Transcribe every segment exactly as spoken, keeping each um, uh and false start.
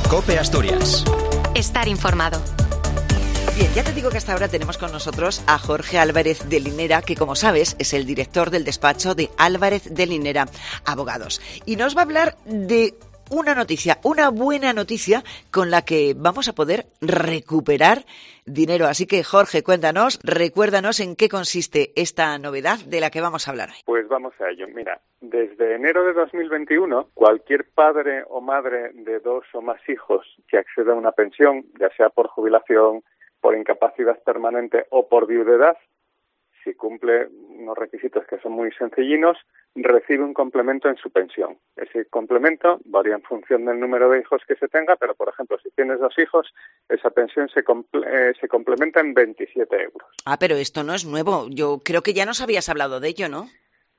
COPE Asturias. Estar informado. Bien, ya te digo que hasta ahora tenemos con nosotros a Jorge Álvarez de Linera, que como sabes es el director del despacho de Álvarez de Linera Abogados. Y nos va a hablar de una noticia, una buena noticia con la que vamos a poder recuperar dinero. Así que Jorge, cuéntanos, recuérdanos en qué consiste esta novedad de la que vamos a hablar hoy. Pues vamos a ello. Mira, desde enero de dos mil veintiuno, cualquier padre o madre de dos o más hijos que acceda a una pensión, ya sea por jubilación, por incapacidad permanente o por viudedad, si cumple unos requisitos que son muy sencillinos, recibe un complemento en su pensión. Ese complemento varía en función del número de hijos que se tenga, pero, por ejemplo, si tienes dos hijos, esa pensión se, comple- eh, se complementa en veintisiete euros. Ah, pero esto no es nuevo. Yo creo que ya nos habías hablado de ello, ¿no?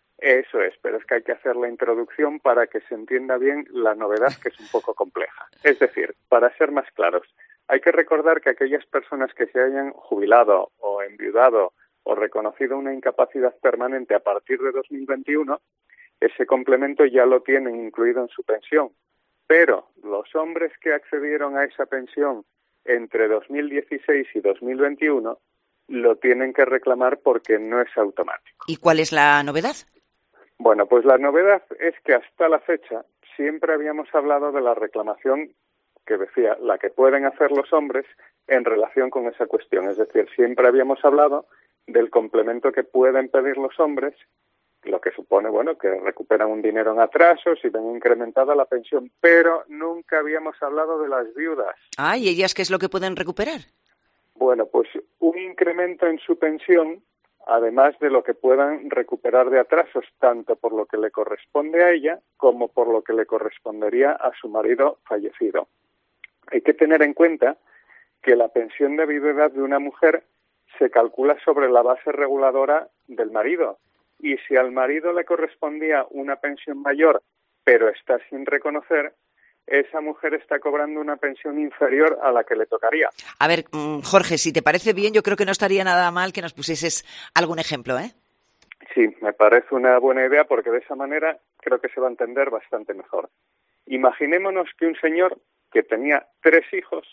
Eso es, pero es que hay que hacer la introducción para que se entienda bien la novedad, que es un poco compleja. Es decir, para ser más claros, hay que recordar que aquellas personas que se hayan jubilado o enviudado o reconocido una incapacidad permanente a partir de dos mil veintiuno, ese complemento ya lo tienen incluido en su pensión. Pero los hombres que accedieron a esa pensión entre dos mil dieciséis y dos mil veintiuno lo tienen que reclamar porque no es automático. ¿Y cuál es la novedad? Bueno, pues la novedad es que hasta la fecha siempre habíamos hablado de la reclamación que decía la que pueden hacer los hombres en relación con esa cuestión. Es decir, siempre habíamos hablado del complemento que pueden pedir los hombres, lo que supone, bueno, que recuperan un dinero en atrasos y ven incrementada la pensión, pero nunca habíamos hablado de las viudas. Ah, ¿y ellas qué es lo que pueden recuperar? Bueno, pues un incremento en su pensión, además de lo que puedan recuperar de atrasos, tanto por lo que le corresponde a ella como por lo que le correspondería a su marido fallecido. Hay que tener en cuenta que la pensión de viudedad de una mujer se calcula sobre la base reguladora del marido, y si al marido le correspondía una pensión mayor, pero está sin reconocer, esa mujer está cobrando una pensión inferior a la que le tocaría. A ver, Jorge, si te parece bien, yo creo que no estaría nada mal que nos pusieses algún ejemplo, ¿eh? Sí, me parece una buena idea porque de esa manera creo que se va a entender bastante mejor. Imaginémonos que un señor que tenía tres hijos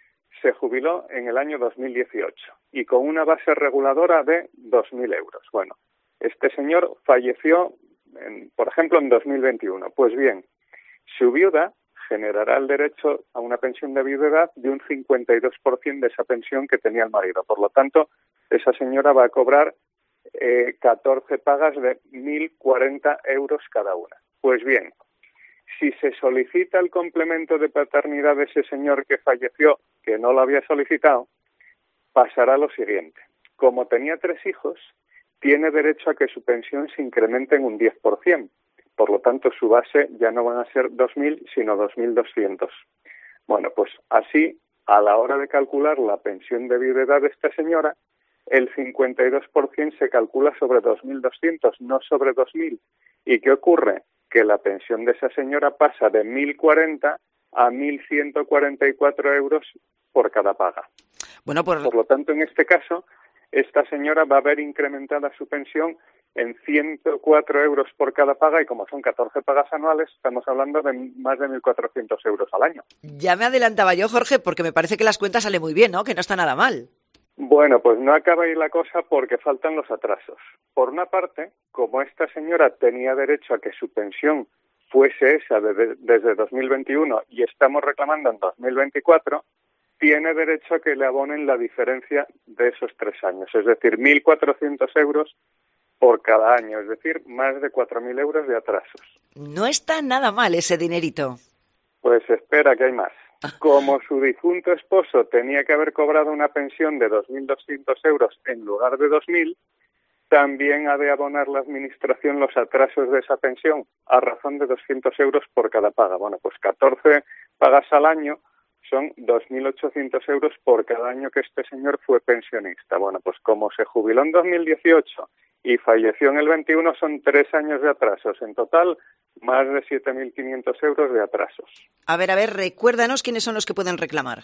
se jubiló en el año dos mil dieciocho y con una base reguladora de dos mil euros. Bueno, este señor falleció, en, por ejemplo, en dos mil veintiuno. Pues bien, su viuda generará el derecho a una pensión de viudedad de un cincuenta y dos por ciento de esa pensión que tenía el marido. Por lo tanto, esa señora va a cobrar eh, catorce pagas de mil cuarenta euros cada una. Pues bien, si se solicita el complemento de paternidad de ese señor que falleció, que no lo había solicitado, pasará lo siguiente. Como tenía tres hijos, tiene derecho a que su pensión se incremente en un diez por ciento. Por lo tanto, su base ya no van a ser dos mil, sino dos mil doscientos. Bueno, pues así, a la hora de calcular la pensión de viudedad de esta señora, el cincuenta y dos por ciento se calcula sobre dos mil doscientos, no sobre dos mil. ¿Y qué ocurre? Que la pensión de esa señora pasa de mil cuarenta a mil ciento cuarenta y cuatro euros por cada paga. Bueno, por... por lo tanto, en este caso, esta señora va a ver incrementada su pensión en ciento cuatro euros por cada paga y como son catorce pagas anuales, estamos hablando de más de mil cuatrocientos euros al año. Ya me adelantaba yo, Jorge, porque me parece que las cuentas salen muy bien, ¿no? Que no está nada mal. Bueno, pues no acaba ahí la cosa porque faltan los atrasos. Por una parte, como esta señora tenía derecho a que su pensión fuese esa de, desde dos mil veintiuno y estamos reclamando en dos mil veinticuatro, tiene derecho a que le abonen la diferencia de esos tres años, es decir, mil cuatrocientos euros por cada año, es decir, más de cuatro mil euros de atrasos. No está nada mal ese dinerito. Pues espera que hay más. Como su difunto esposo tenía que haber cobrado una pensión de dos mil doscientos euros en lugar de dos mil, también ha de abonar la Administración los atrasos de esa pensión a razón de doscientos euros por cada paga. Bueno, pues catorce pagas al año son dos mil ochocientos euros por cada año que este señor fue pensionista. Bueno, pues como se jubiló en dos mil dieciocho y falleció en el veintiuno, son tres años de atrasos. En total, más de siete mil quinientos euros de atrasos. A ver, a ver, recuérdanos quiénes son los que pueden reclamar.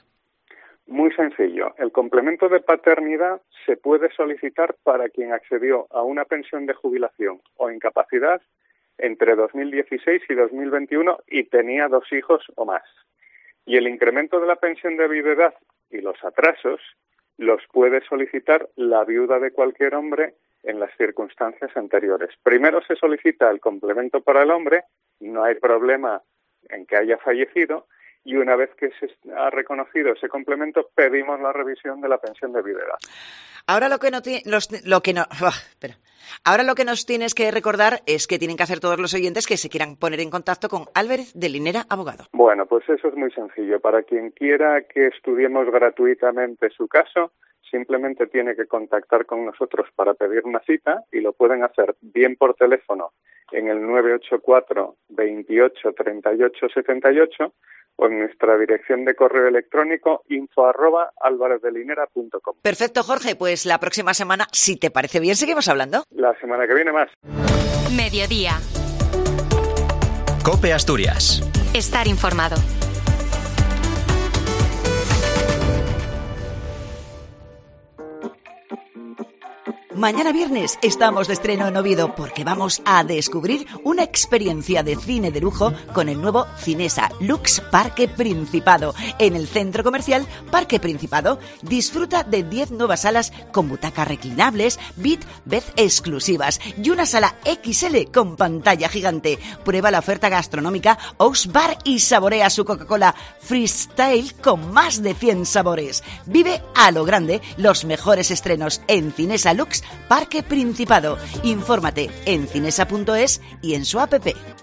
Muy sencillo. El complemento de paternidad se puede solicitar para quien accedió a una pensión de jubilación o incapacidad entre dos mil dieciséis y dos mil veintiuno y tenía dos hijos o más. Y el incremento de la pensión de viudedad y los atrasos los puede solicitar la viuda de cualquier hombre en las circunstancias anteriores. Primero se solicita el complemento para el hombre, no hay problema en que haya fallecido, y una vez que se ha reconocido ese complemento, pedimos la revisión de la pensión de viudedad. Ahora lo que no ti- los, lo que no, oh, espera. Ahora lo que nos tienes que recordar es que tienen que hacer todos los oyentes que se quieran poner en contacto con Álvarez de Linera, abogado. Bueno, pues eso es muy sencillo. Para quien quiera que estudiemos gratuitamente su caso, simplemente tiene que contactar con nosotros para pedir una cita, y lo pueden hacer bien por teléfono en el nueve ocho cuatro, veintiocho, treinta y ocho, setenta y ocho o en nuestra dirección de correo electrónico info arroba alvarezdelinera punto com. Perfecto, Jorge, pues la próxima semana, si te parece bien, seguimos hablando. La semana que viene más. Mediodía. COPE Asturias. Estar informado. Mañana viernes estamos de estreno en Oviedo porque vamos a descubrir una experiencia de cine de lujo con el nuevo Cinesa Lux Parque Principado. En el centro comercial Parque Principado disfruta de diez nuevas salas con butacas reclinables, V I P, vez exclusivas y una sala equis ele con pantalla gigante. Prueba la oferta gastronómica Oaks Bar y saborea su Coca-Cola Freestyle con más de cien sabores. Vive a lo grande los mejores estrenos en Cinesa Lux Parque Principado. Infórmate en cinesa punto es y en su app.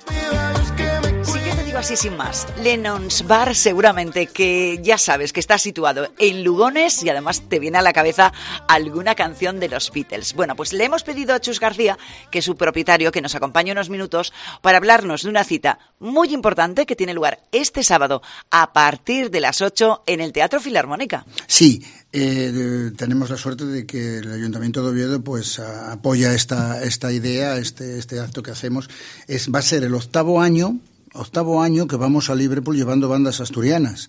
Si yo te digo así sin más, Lennon's Bar, seguramente que ya sabes que está situado en Lugones y además te viene a la cabeza alguna canción de los Beatles. Bueno, pues le hemos pedido a Chus García, que es su propietario, que nos acompañe unos minutos para hablarnos de una cita muy importante que tiene lugar este sábado a partir de las ocho en el Teatro Filarmónica. Sí, eh, tenemos la suerte de que el Ayuntamiento de Oviedo pues a, apoya esta esta idea, este este acto que hacemos. Es va a ser el octavo año octavo año que vamos a Liverpool llevando bandas asturianas.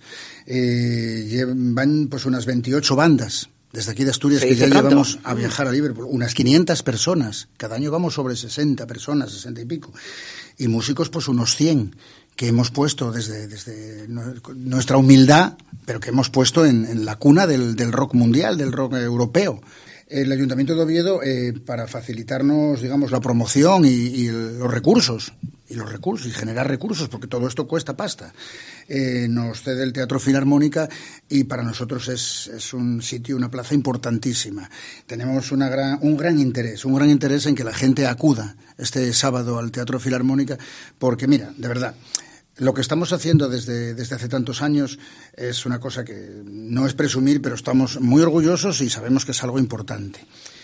Eh, llevan, van pues unas veintiocho bandas desde aquí de Asturias que ya pronto. Llevamos a viajar a Liverpool, unas quinientas personas. Cada año vamos sobre sesenta personas, sesenta y pico. Y músicos pues unos cien que hemos puesto desde, desde nuestra humildad, pero que hemos puesto en, en la cuna del, del rock mundial, del rock europeo. El Ayuntamiento de Oviedo, eh, para facilitarnos, digamos, la promoción y, y el, los recursos, y los recursos, y generar recursos, porque todo esto cuesta pasta, eh, nos cede el Teatro Filarmónica y para nosotros es, es un sitio, una plaza importantísima. Tenemos una gran, un gran interés, un gran interés en que la gente acuda este sábado al Teatro Filarmónica, porque mira, de verdad, lo que estamos haciendo desde, desde hace tantos años es una cosa que no es presumir, pero estamos muy orgullosos y sabemos que es algo importante.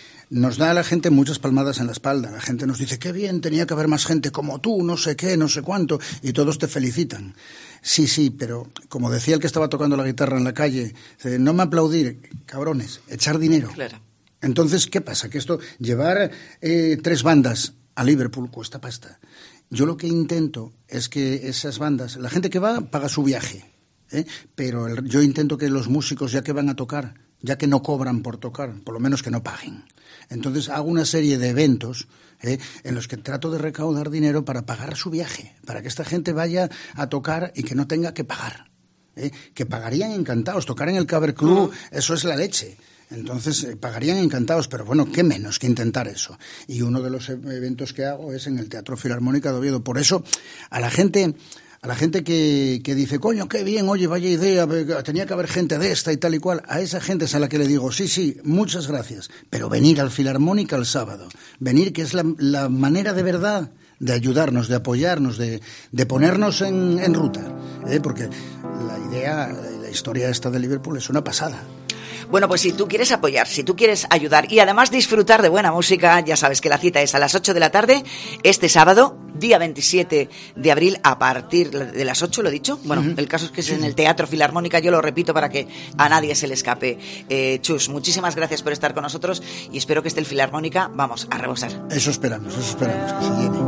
Nos da a la gente muchas palmadas en la espalda. La gente nos dice, qué bien, tenía que haber más gente como tú, no sé qué, no sé cuánto, y todos te felicitan. Sí, sí, pero como decía el que estaba tocando la guitarra en la calle, no me aplaudir, cabrones, echar dinero. Claro. Entonces, ¿qué pasa? Que esto, llevar eh, tres bandas a Liverpool cuesta pasta. Yo lo que intento es que esas bandas, la gente que va paga su viaje, ¿eh? Pero el, yo intento que los músicos, ya que van a tocar, ya que no cobran por tocar, por lo menos que no paguen. Entonces hago una serie de eventos ¿eh? en los que trato de recaudar dinero para pagar su viaje, para que esta gente vaya a tocar y que no tenga que pagar. ¿eh? Que pagarían encantados, tocar en el Cabaret Club, eso es la leche. Entonces eh, pagarían encantados, pero bueno, qué menos que intentar eso. Y uno de los eventos que hago es en el Teatro Filarmónica de Oviedo. Por eso, a la gente, a la gente que, que dice, coño, qué bien, oye, vaya idea, tenía que haber gente de esta y tal y cual, a esa gente es a la que le digo, sí, sí, muchas gracias, pero venir al Filarmónica el sábado, venir, que es la, la manera de verdad de ayudarnos, de apoyarnos, de, de ponernos en, en ruta, ¿eh? Porque la idea, la historia esta de Liverpool es una pasada. Bueno, pues si tú quieres apoyar, si tú quieres ayudar y además disfrutar de buena música, ya sabes que la cita es a las ocho de la tarde, este sábado, día veintisiete de abril, a partir de las ocho, ¿lo he dicho? Bueno, uh-huh. El caso es que es en el Teatro Filarmónica, yo lo repito para que a nadie se le escape. Eh, Chus, muchísimas gracias por estar con nosotros y espero que esté el Filarmónica, vamos, a rebosar. Eso esperamos, eso esperamos, que se llene.